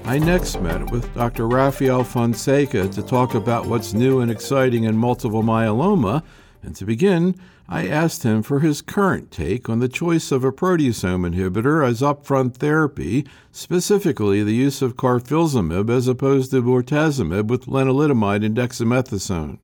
I next met with Dr. Rafael Fonseca to talk about what's new and exciting in multiple myeloma, and to begin, I asked him for his current take on the choice of a proteasome inhibitor as upfront therapy, specifically the use of carfilzomib as opposed to bortezomib with lenalidomide and dexamethasone.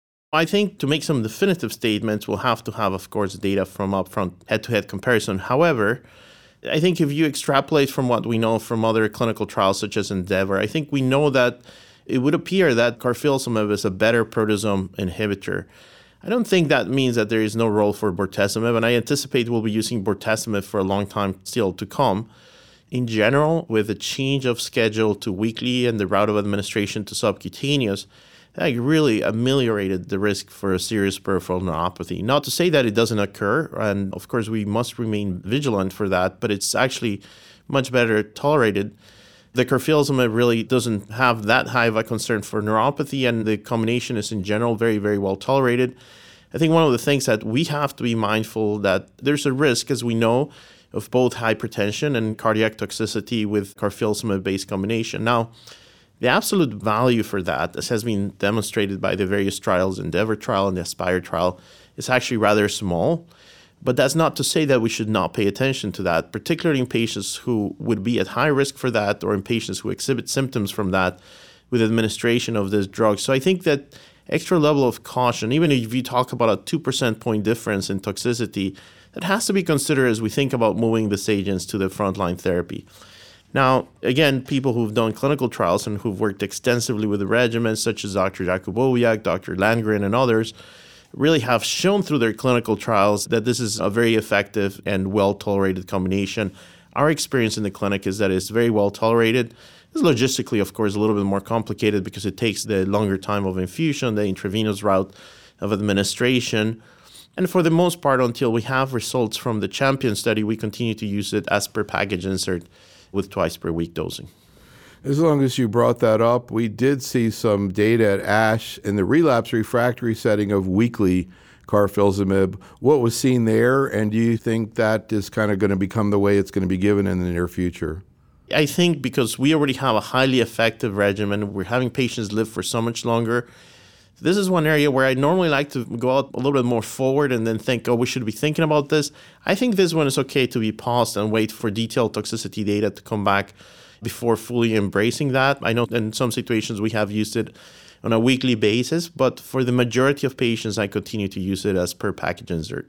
I think to make some definitive statements, we'll have to have, of course, data from upfront head-to-head comparison. However, I think if you extrapolate from what we know from other clinical trials such as Endeavor, I think we know that it would appear that carfilzomib is a better proteasome inhibitor. I don't think that means that there is no role for bortezomib, and I anticipate we'll be using bortezomib for a long time still to come. In general, with the change of schedule to weekly and the route of administration to subcutaneous, that really ameliorated the risk for a serious peripheral neuropathy. Not to say that it doesn't occur, and of course we must remain vigilant for that, but it's actually much better tolerated. The carfilzomib really doesn't have that high of a concern for neuropathy, and the combination is in general very, very well tolerated. I think one of the things that we have to be mindful that there's a risk, as we know, of both hypertension and cardiac toxicity with carfilzomib-based combination. Now, the absolute value for that, as has been demonstrated by the various trials, Endeavor trial and the Aspire trial, is actually rather small. But that's not to say that we should not pay attention to that, particularly in patients who would be at high risk for that or in patients who exhibit symptoms from that with administration of this drug. So I think that extra level of caution, even if you talk about a 2% point difference in toxicity, that has to be considered as we think about moving these agents to the frontline therapy. Now, again, people who've done clinical trials and who've worked extensively with the regimens, such as Dr. Jakubowiak, Dr. Landgren, and others, really have shown through their clinical trials that this is a very effective and well-tolerated combination. Our experience in the clinic is that it's very well-tolerated. It's logistically, of course, a little bit more complicated because it takes the longer time of infusion, the intravenous route of administration. And for the most part, until we have results from the CHAMPION study, we continue to use it as per package insert with twice per week dosing. As long as you brought that up, we did see some data at ASH in the relapse refractory setting of weekly carfilzomib. What was seen there, and do you think that is kind of going to become the way it's going to be given in the near future? I think because we already have a highly effective regimen, we're having patients live for so much longer. This is one area where I normally like to go out a little bit more forward and then think, we should be thinking about this. I think this one is okay to be paused and wait for detailed toxicity data to come back before fully embracing that. I know in some situations we have used it on a weekly basis, but for the majority of patients, I continue to use it as per package insert.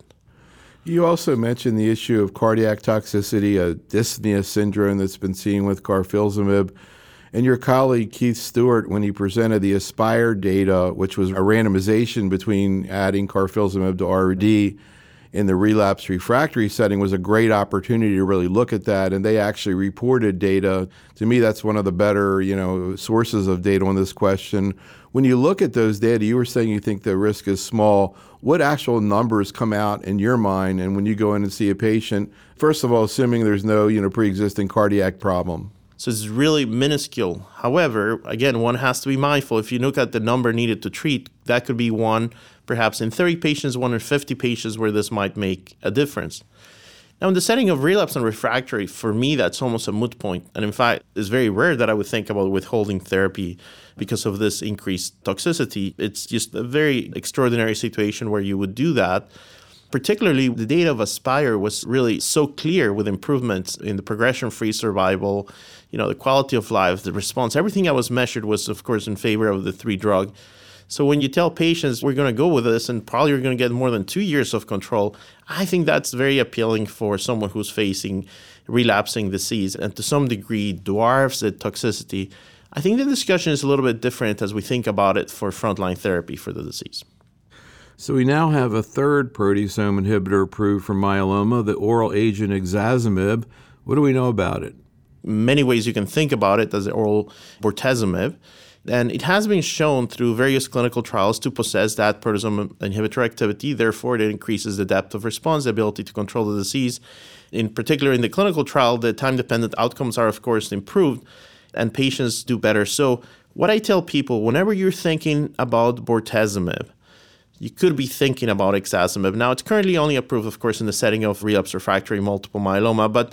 You also mentioned the issue of cardiac toxicity, a dyspnea syndrome that's been seen with carfilzomib. And your colleague Keith Stewart, when he presented the Aspire data, which was a randomization between adding carfilzomib to RD in the relapse refractory setting, was a great opportunity to really look at that. And they actually reported data. To me, that's one of the better, sources of data on this question. When you look at those data, you were saying you think the risk is small. What actual numbers come out in your mind? And when you go in and see a patient, first of all, assuming there's no, pre-existing cardiac problem. So it's really minuscule. However, again, one has to be mindful. If you look at the number needed to treat, that could be one, perhaps in 30 patients, 1 in 50 patients where this might make a difference. Now, in the setting of relapse and refractory, for me, that's almost a moot point. And in fact, it's very rare that I would think about withholding therapy because of this increased toxicity. It's just a very extraordinary situation where you would do that. Particularly, the data of Aspire was really so clear with improvements in the progression-free survival, the quality of life, the response. Everything that was measured was, of course, in favor of the 3-drug. So when you tell patients we're going to go with this and probably you're going to get more than 2 years of control, I think that's very appealing for someone who's facing relapsing disease and to some degree dwarfs the toxicity. I think the discussion is a little bit different as we think about it for frontline therapy for the disease. So we now have a third proteasome inhibitor approved for myeloma, the oral agent ixazomib. What do we know about it? Many ways you can think about it as the oral bortezomib. And it has been shown through various clinical trials to possess that proteasome inhibitor activity. Therefore, it increases the depth of response, the ability to control the disease. In particular, in the clinical trial, the time-dependent outcomes are, of course, improved, and patients do better. So what I tell people, whenever you're thinking about bortezomib, you could be thinking about ixazomib. Now, it's currently only approved, of course, in the setting of relapse refractory multiple myeloma, but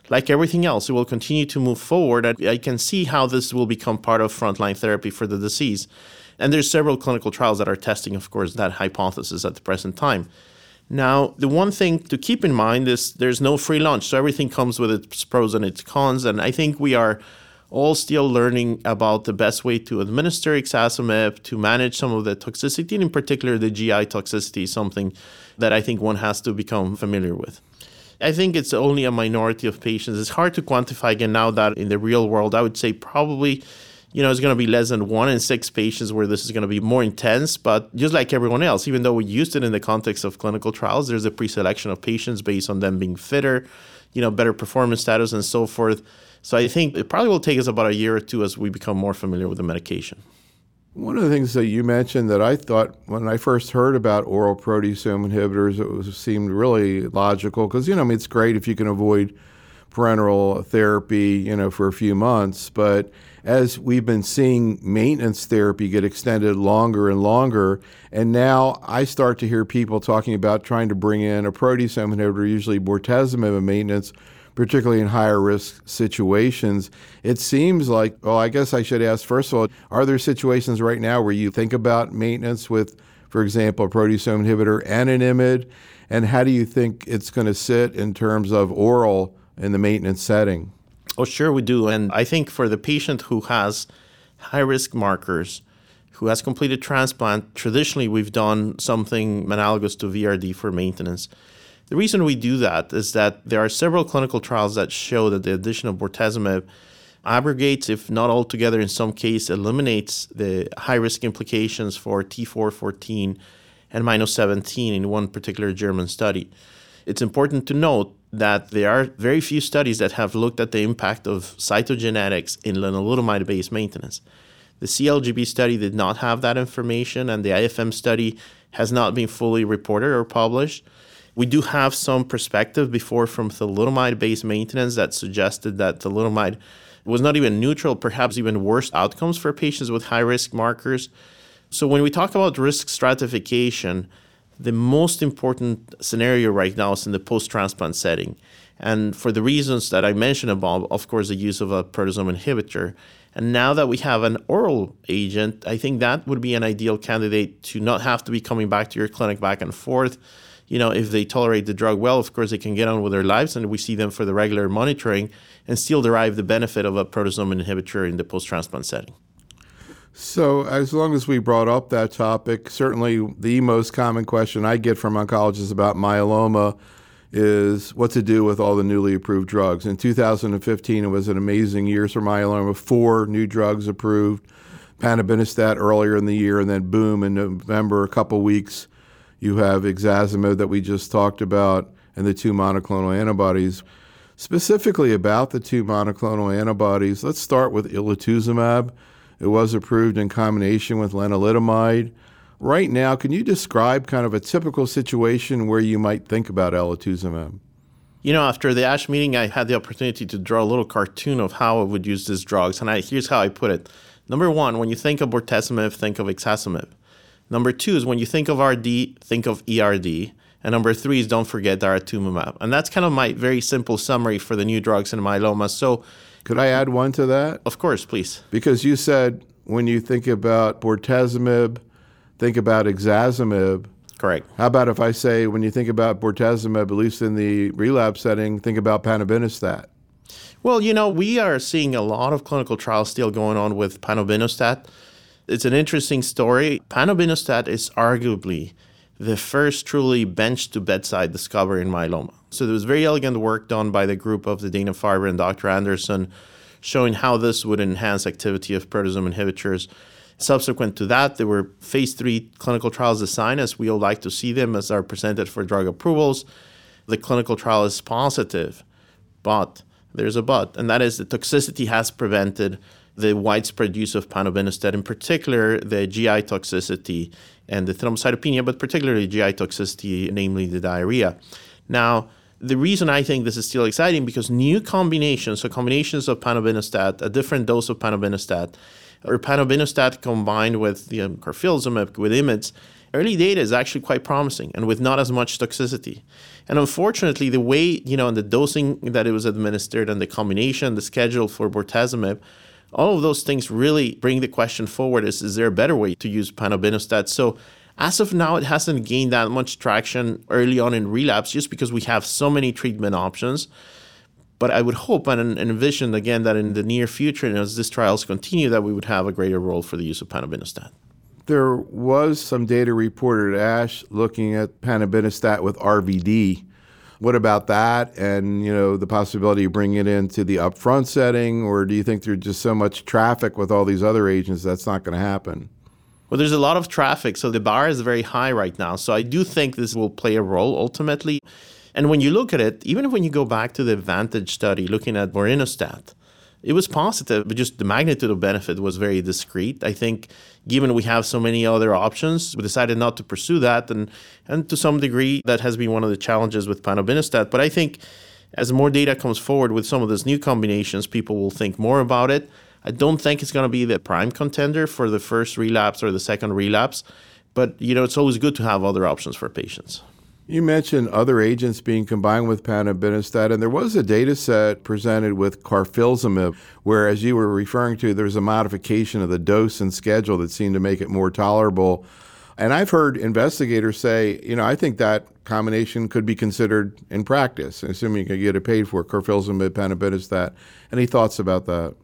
like everything else, it will continue to move forward. I can see how this will become part of frontline therapy for the disease. And there's several clinical trials that are testing, of course, that hypothesis at the present time. Now, the one thing to keep in mind is there's no free lunch. So everything comes with its pros and its cons. And I think we are all still learning about the best way to administer ixazomib, to manage some of the toxicity, and in particular the GI toxicity is something that I think one has to become familiar with. I think it's only a minority of patients. It's hard to quantify again now that in the real world, I would say probably, it's going to be less than 1 in 6 patients where this is going to be more intense. But just like everyone else, even though we used it in the context of clinical trials, there's a pre-selection of patients based on them being fitter, better performance status and so forth. So I think it probably will take us about a year or two as we become more familiar with the medication. One of the things that you mentioned that I thought when I first heard about oral proteasome inhibitors, it seemed really logical because, it's great if you can avoid parenteral therapy, for a few months. But as we've been seeing maintenance therapy get extended longer and longer, and now I start to hear people talking about trying to bring in a proteasome inhibitor, usually bortezomib in maintenance, particularly in higher risk situations. It seems like, I guess I should ask, first of all, are there situations right now where you think about maintenance with, for example, a proteasome inhibitor and an IMiD? And how do you think it's going to sit in terms of oral in the maintenance setting? Oh, sure we do. And I think for the patient who has high-risk markers, who has completed transplant, traditionally we've done something analogous to VRD for maintenance. The reason we do that is that there are several clinical trials that show that the addition of bortezomib abrogates, if not altogether in some case, eliminates the high-risk implications for T414 and -17 in one particular German study. It's important to note that there are very few studies that have looked at the impact of cytogenetics in lenalidomide-based maintenance. The CLGB study did not have that information, and the IFM study has not been fully reported or published. We do have some perspective before from thalidomide-based maintenance that suggested that thalidomide was not even neutral, perhaps even worse outcomes for patients with high-risk markers. So when we talk about risk stratification, the most important scenario right now is in the post-transplant setting. And for the reasons that I mentioned above, of course, the use of a proteasome inhibitor. And now that we have an oral agent, I think that would be an ideal candidate to not have to be coming back to your clinic back and forth. If they tolerate the drug well, of course, they can get on with their lives, and we see them for the regular monitoring and still derive the benefit of a proteasome inhibitor in the post-transplant setting. So as long as we brought up that topic, certainly the most common question I get from oncologists about myeloma is what to do with all the newly approved drugs. In 2015, it was an amazing year for myeloma, 4 new drugs approved, panobinostat earlier in the year, and then boom, in November, a couple weeks, you have ixazomib that we just talked about and the 2 monoclonal antibodies. Specifically about the 2 monoclonal antibodies, let's start with elotuzumab. It was approved in combination with lenalidomide. Right now, can you describe kind of a typical situation where you might think about elotuzumab? After the ASH meeting, I had the opportunity to draw a little cartoon of how I would use these drugs. And here's how I put it. Number 1, when you think of bortezomib, think of ixazomib. Number 2 is when you think of RD, think of ERD. And number 3 is don't forget daratumumab. And that's kind of my very simple summary for the new drugs in myeloma. So, could I add one to that? Of course, please. Because you said when you think about bortezomib, think about ixazomib. Correct. How about if I say when you think about bortezomib, at least in the relapse setting, think about panobinostat? Well, we are seeing a lot of clinical trials still going on with panobinostat. It's an interesting story. Panobinostat is arguably the first truly bench-to-bedside discovery in myeloma. So there was very elegant work done by the group of the Dana-Farber and Dr. Anderson showing how this would enhance activity of proteasome inhibitors. Subsequent to that, there were phase 3 clinical trials designed, as we all like to see them, as are presented for drug approvals. The clinical trial is positive, but there's a but, and that is the toxicity has prevented the widespread use of panobinostat, in particular the GI toxicity and the thrombocytopenia, but particularly GI toxicity, namely the diarrhea. Now, the reason I think this is still exciting because new combinations, so combinations of panobinostat, a different dose of panobinostat, or panobinostat combined with carfilzomib, with IMiDs, early data is actually quite promising and with not as much toxicity. And unfortunately, the way, and the dosing that it was administered and the combination, the schedule for bortezomib, all of those things really bring the question forward, is there a better way to use panobinostat? So as of now, it hasn't gained that much traction early on in relapse just because we have so many treatment options. But I would hope and envision, again, that in the near future, and as these trials continue, that we would have a greater role for the use of panobinostat. There was some data reported at ASH looking at panobinostat with RVD. What about that and, the possibility of bringing it into the upfront setting, or do you think there's just so much traffic with all these other agents that's not going to happen? Well, there's a lot of traffic, so the bar is very high right now. So I do think this will play a role ultimately. And when you look at it, even when you go back to the Vantage study looking at vorinostat, it was positive, but just the magnitude of benefit was very discrete. I think given we have so many other options, we decided not to pursue that. And to some degree, that has been one of the challenges with panobinostat. But I think as more data comes forward with some of those new combinations, people will think more about it. I don't think it's going to be the prime contender for the first relapse or the second relapse. But, it's always good to have other options for patients. You mentioned other agents being combined with panobinostat, and there was a data set presented with carfilzomib, where, as you were referring to, there's a modification of the dose and schedule that seemed to make it more tolerable. And I've heard investigators say, I think that combination could be considered in practice, assuming you can get it paid for, carfilzomib, panobinostat. Any thoughts about that?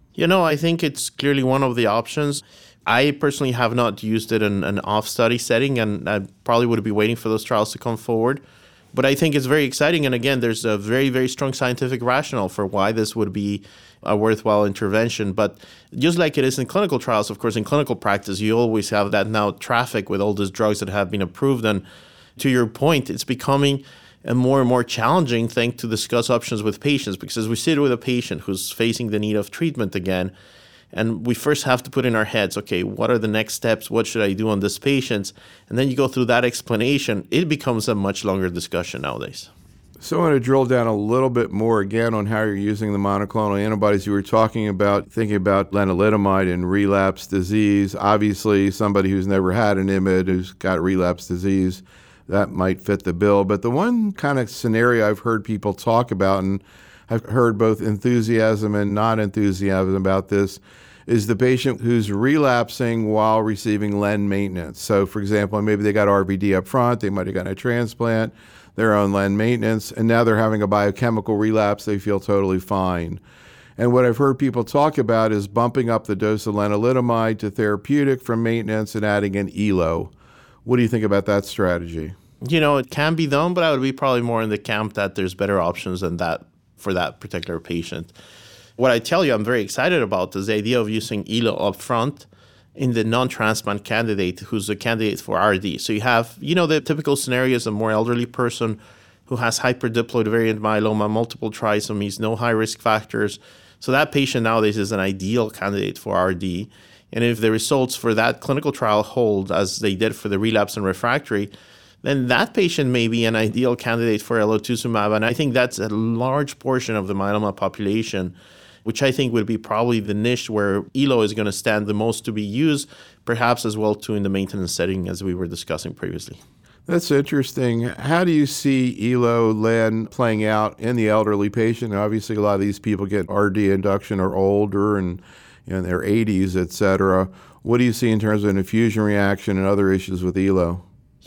I think it's clearly one of the options. I personally have not used it in an off-study setting, and I probably would be waiting for those trials to come forward. But I think it's very exciting, and again, there's a very, very strong scientific rationale for why this would be a worthwhile intervention. But just like it is in clinical trials, of course, in clinical practice, you always have that now traffic with all these drugs that have been approved. And to your point, it's becoming a more and more challenging thing to discuss options with patients, because as we sit with a patient who's facing the need of treatment again, and we first have to put in our heads, okay, what are the next steps? What should I do on this patient? And then you go through that explanation. It becomes a much longer discussion nowadays. So I want to drill down a little bit more again on how you're using the monoclonal antibodies. You were talking about thinking about lenalidomide in relapse disease. Obviously, somebody who's never had an IMiD who's got relapse disease, that might fit the bill. But the one kind of scenario I've heard people talk about, and I've heard both enthusiasm and non-enthusiasm about this, is the patient who's relapsing while receiving len maintenance. So, for example, maybe they got RVD up front, they might have gotten a transplant, they're on len maintenance, and now they're having a biochemical relapse, they feel totally fine. And what I've heard people talk about is bumping up the dose of lenalidomide to therapeutic from maintenance and adding an ELO. What do you think about that strategy? It can be done, but I would be probably more in the camp that there's better options than that for that particular patient. What I tell you I'm very excited about is the idea of using ELO up front in the non-transplant candidate who's a candidate for RD. So you have, the typical scenario is a more elderly person who has hyperdiploid variant myeloma, multiple trisomies, no high-risk factors. So that patient nowadays is an ideal candidate for RD. And if the results for that clinical trial hold, as they did for the relapse and refractory, then that patient may be an ideal candidate for elotuzumab. And I think that's a large portion of the myeloma population, which I think would be probably the niche where ELO is going to stand the most to be used, perhaps as well too in the maintenance setting as we were discussing previously. That's interesting. How do you see ELO, len playing out in the elderly patient? Obviously, a lot of these people get RD induction or older and in their 80s, et cetera. What do you see in terms of an infusion reaction and other issues with ELO?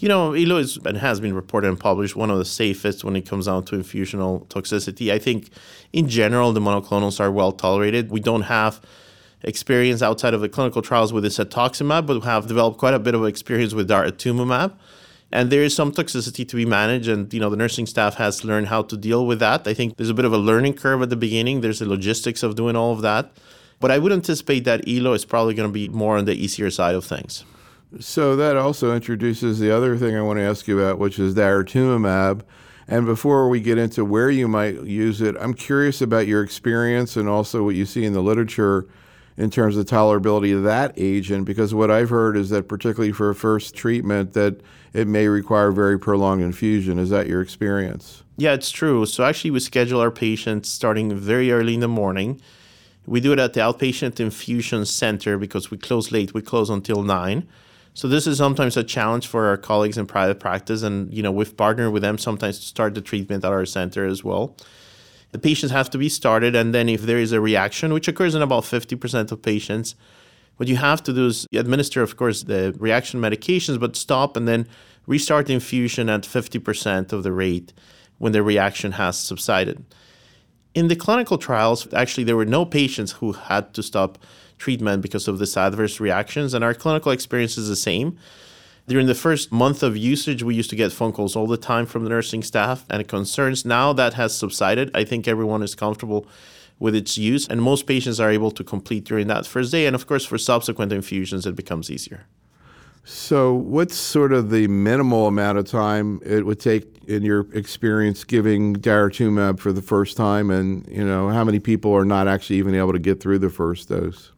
ELO is and has been reported and published one of the safest when it comes down to infusional toxicity. I think in general, the monoclonals are well tolerated. We don't have experience outside of the clinical trials with cetuximab, but we have developed quite a bit of experience with daratumumab. And there is some toxicity to be managed, and the nursing staff has learned how to deal with that. I think there's a bit of a learning curve at the beginning. There's the logistics of doing all of that. But I would anticipate that ELO is probably going to be more on the easier side of things. So that also introduces the other thing I want to ask you about, which is daratumumab. And before we get into where you might use it, I'm curious about your experience and also what you see in the literature in terms of tolerability of that agent, because what I've heard is that particularly for a first treatment that it may require very prolonged infusion. Is that your experience? Yeah, it's true. So actually we schedule our patients starting very early in the morning. We do it at the outpatient infusion center because we close late. We close until 9. So this is sometimes a challenge for our colleagues in private practice. And, we've partnered with them sometimes to start the treatment at our center as well. The patients have to be started. And then if there is a reaction, which occurs in about 50% of patients, what you have to do is administer, of course, the reaction medications, but stop and then restart the infusion at 50% of the rate when the reaction has subsided. In the clinical trials, actually, there were no patients who had to stop treatment because of this adverse reactions, and our clinical experience is the same. During the first month of usage, we used to get phone calls all the time from the nursing staff and concerns. Now that has subsided. I think everyone is comfortable with its use, and most patients are able to complete during that first day. And of course, for subsequent infusions, it becomes easier. So what's sort of the minimal amount of time it would take, in your experience, giving daratumumab for the first time? And, how many people are not actually even able to get through the first dose?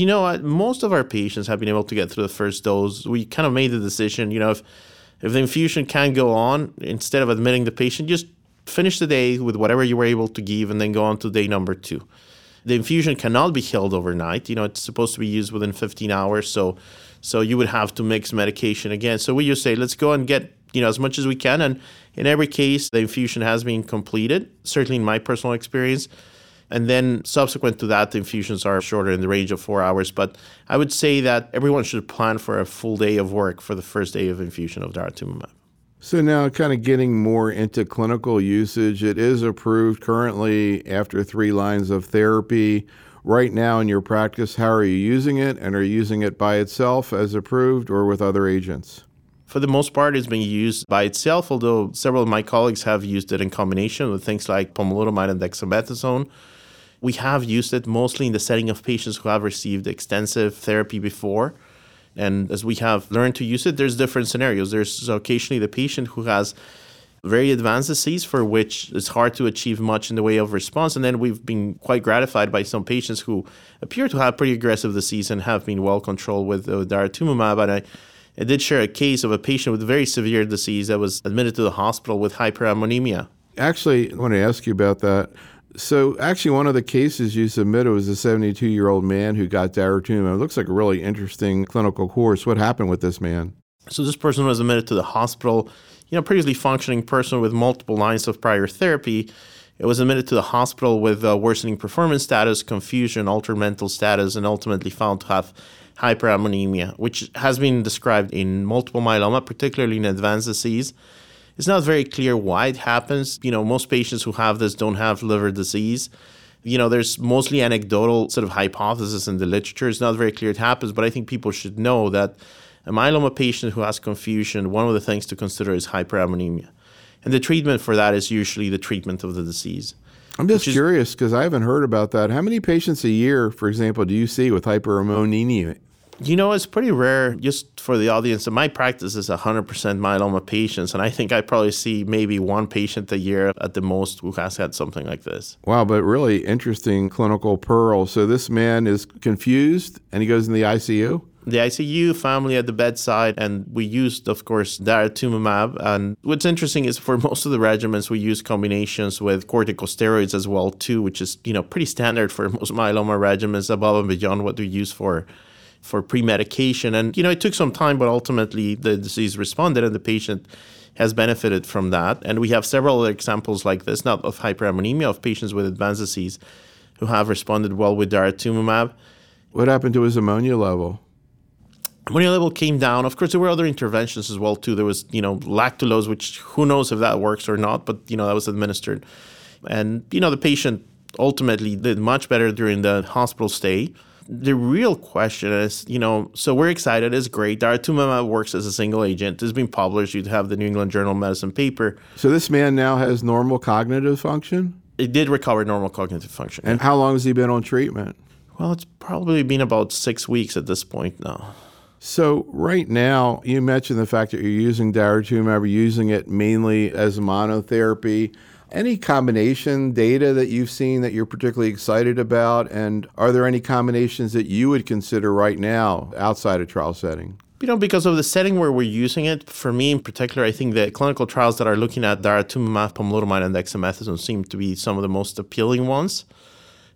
Most of our patients have been able to get through the first dose. We kind of made the decision, if the infusion can go on, instead of admitting the patient, just finish the day with whatever you were able to give and then go on to day number 2. The infusion cannot be held overnight. It's supposed to be used within 15 hours. So you would have to mix medication again. So we just say, let's go and get, as much as we can. And in every case, the infusion has been completed, certainly in my personal experience. And then subsequent to that, the infusions are shorter in the range of 4 hours. But I would say that everyone should plan for a full day of work for the first day of infusion of daratumumab. So now kind of getting more into clinical usage, it is approved currently after 3 lines of therapy. Right now in your practice, how are you using it? And are you using it by itself as approved or with other agents? For the most part, it's being used by itself, although several of my colleagues have used it in combination with things like pomalidomide and dexamethasone. We have used it mostly in the setting of patients who have received extensive therapy before. And as we have learned to use it, there's different scenarios. There's occasionally the patient who has very advanced disease for which it's hard to achieve much in the way of response. And then we've been quite gratified by some patients who appear to have pretty aggressive disease and have been well controlled with daratumumab. And I did share a case of a patient with very severe disease that was admitted to the hospital with hyperammonemia. Actually, I want to ask you about that. So actually, one of the cases you submitted was a 72-year-old man who got daratumumab. It looks like a really interesting clinical course. What happened with this man? So this person was admitted to the hospital, previously functioning person with multiple lines of prior therapy. It was admitted to the hospital with worsening performance status, confusion, altered mental status, and ultimately found to have hyperammonemia, which has been described in multiple myeloma, particularly in advanced disease. It's not very clear why it happens. Most patients who have this don't have liver disease. There's mostly anecdotal sort of hypothesis in the literature. It's not very clear it happens, but I think people should know that a myeloma patient who has confusion, one of the things to consider is hyperammonemia. And the treatment for that is usually the treatment of the disease. I'm just curious because I haven't heard about that. How many patients a year, for example, do you see with hyperammonemia? It's pretty rare. Just for the audience, my practice is 100% myeloma patients, and I think I probably see maybe 1 patient a year at the most who has had something like this. Wow, but really interesting clinical pearl. So this man is confused, and he goes in the ICU? The ICU, family at the bedside, and we used, of course, daratumumab. And what's interesting is for most of the regimens, we use combinations with corticosteroids as well, too, which is, pretty standard for most myeloma regimens above and beyond what we use for pre-medication. And, it took some time, but ultimately the disease responded and the patient has benefited from that. And we have several other examples like this, not of hyperammonemia, of patients with advanced disease who have responded well with daratumumab. What happened to his ammonia level? Ammonia level came down. Of course, there were other interventions as well, too. There was, lactulose, which who knows if that works or not, but, that was administered. And, the patient ultimately did much better during the hospital stay. The real question is, so we're excited. It's great. Daratumumab works as a single agent. It's been published. You'd have the New England Journal of Medicine paper. So this man now has normal cognitive function? It did recover normal cognitive function. And how long has he been on treatment? Well, it's probably been about 6 weeks at this point now. So right now, you mentioned the fact that you're using daratumumab, you're using it mainly as monotherapy. Any combination data that you've seen that you're particularly excited about? And are there any combinations that you would consider right now outside a trial setting? Because of the setting where we're using it, for me in particular, I think the clinical trials that are looking at daratumumab, pomalidomide, and dexamethasone seem to be some of the most appealing ones.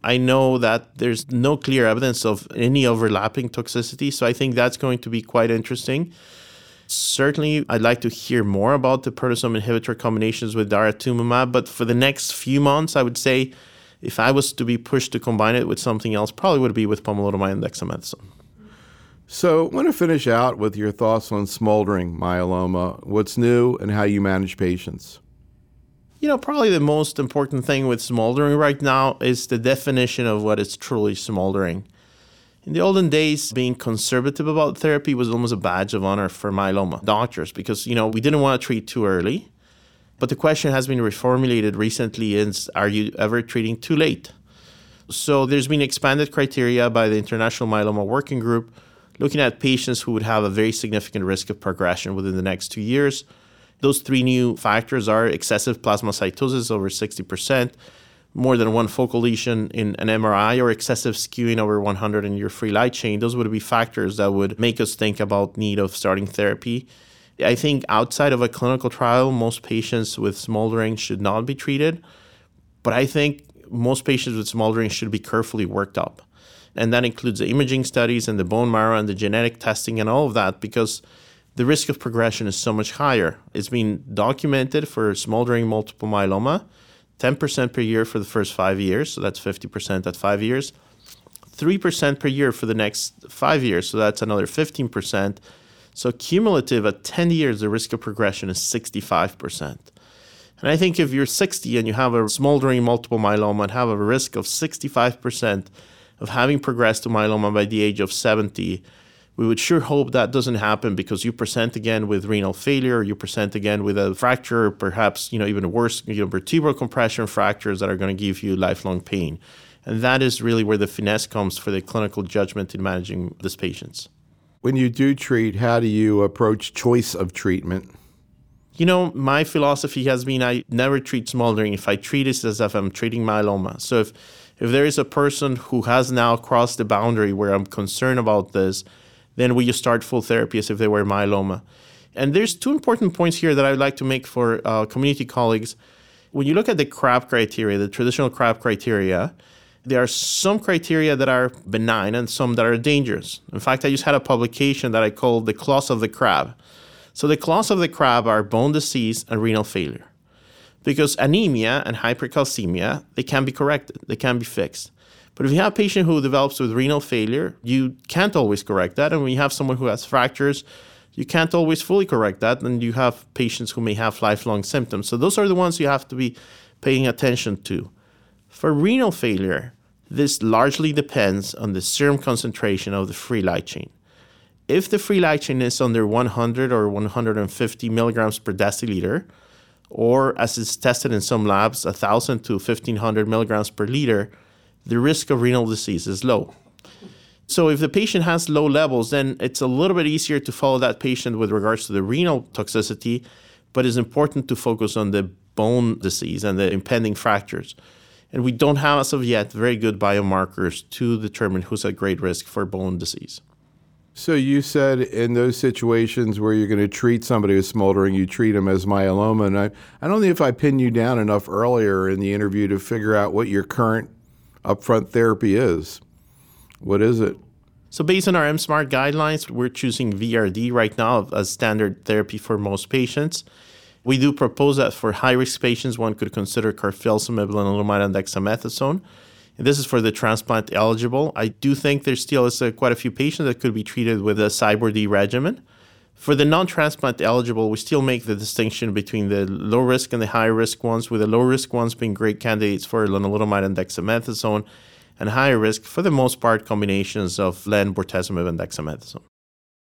I know that there's no clear evidence of any overlapping toxicity, so I think that's going to be quite interesting. Certainly, I'd like to hear more about the proteasome inhibitor combinations with daratumumab, but for the next few months, I would say if I was to be pushed to combine it with something else, probably would be with pomalidomide and dexamethasone. So I want to finish out with your thoughts on smoldering myeloma, what's new, and how you manage patients. Probably the most important thing with smoldering right now is the definition of what is truly smoldering. In the olden days, being conservative about therapy was almost a badge of honor for myeloma doctors because, we didn't want to treat too early. But the question has been reformulated recently is, are you ever treating too late? So there's been expanded criteria by the International Myeloma Working Group looking at patients who would have a very significant risk of progression within the next 2 years. Those 3 new factors are excessive plasmacytosis over 60%, more than one focal lesion in an MRI, or excessive skewing over 100 in your free light chain. Those would be factors that would make us think about need of starting therapy. I think outside of a clinical trial, most patients with smoldering should not be treated. But I think most patients with smoldering should be carefully worked up. And that includes the imaging studies and the bone marrow and the genetic testing and all of that, because the risk of progression is so much higher. It's been documented for smoldering multiple myeloma, 10% per year for the first 5 years, so that's 50% at 5 years, 3% per year for the next 5 years, so that's another 15%. So cumulative at 10 years, the risk of progression is 65%. And I think if you're 60 and you have a smoldering multiple myeloma and have a risk of 65% of having progressed to myeloma by the age of 70, we would sure hope that doesn't happen because you present again with renal failure, you present again with a fracture, perhaps even worse, vertebral compression fractures that are going to give you lifelong pain. And that is really where the finesse comes for the clinical judgment in managing these patients. When you do treat, how do you approach choice of treatment? My philosophy has been I never treat smoldering. If I treat it as if I'm treating myeloma. So if there is a person who has now crossed the boundary where I'm concerned about this, then we just start full therapy as if they were myeloma. And there's 2 important points here that I'd like to make for community colleagues. When you look at the CRAB criteria, the traditional CRAB criteria, there are some criteria that are benign and some that are dangerous. In fact, I just had a publication that I called the claws of the crab. So the claws of the crab are bone disease and renal failure. Because anemia and hypercalcemia, they can be corrected, they can be fixed. But if you have a patient who develops with renal failure, you can't always correct that. And when you have someone who has fractures, you can't always fully correct that. And you have patients who may have lifelong symptoms. So those are the ones you have to be paying attention to. For renal failure, this largely depends on the serum concentration of the free light chain. If the free light chain is under 100 or 150 milligrams per deciliter, or as is tested in some labs, 1,000 to 1,500 milligrams per liter, the risk of renal disease is low. So if the patient has low levels, then it's a little bit easier to follow that patient with regards to the renal toxicity, but it's important to focus on the bone disease and the impending fractures. And we don't have, as of yet, very good biomarkers to determine who's at great risk for bone disease. So you said in those situations where you're going to treat somebody with smoldering, you treat them as myeloma. And I don't think if I pinned you down enough earlier in the interview to figure out what your current upfront therapy is. What is it? So based on our MSMART guidelines, we're choosing VRD right now as standard therapy for most patients. We do propose that for high-risk patients, one could consider carfilzomib, lenalidomide, and dexamethasone. And this is for the transplant eligible. I do think there still is quite a few patients that could be treated with a CyBorD regimen. For the non-transplant eligible, we still make the distinction between the low-risk and the high-risk ones, with the low-risk ones being great candidates for lenalidomide and dexamethasone, and higher risk, for the most part, combinations of len, bortezomib, and dexamethasone.